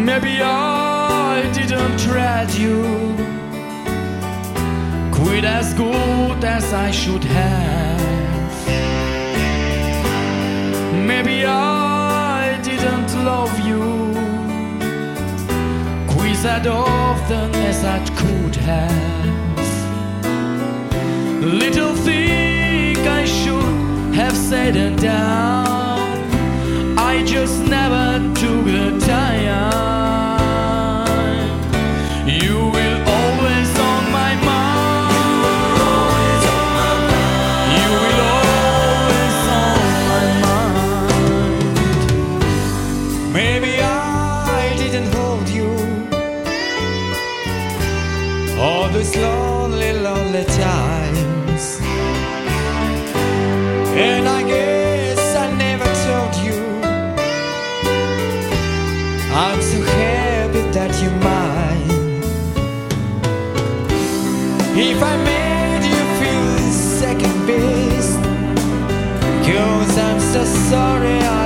Maybe I didn't treat you quite as good as I should have. Maybe I didn't love you quite as often as I could have. Little thing I should have said and done, I just never took the time. You will always on my mind. You will always on my mind. Maybe I didn't hold you all those lonely, lonely times, and I guess I never told you I'm so happy that you're mine. If I made you feel second best, 'cause I'm so sorry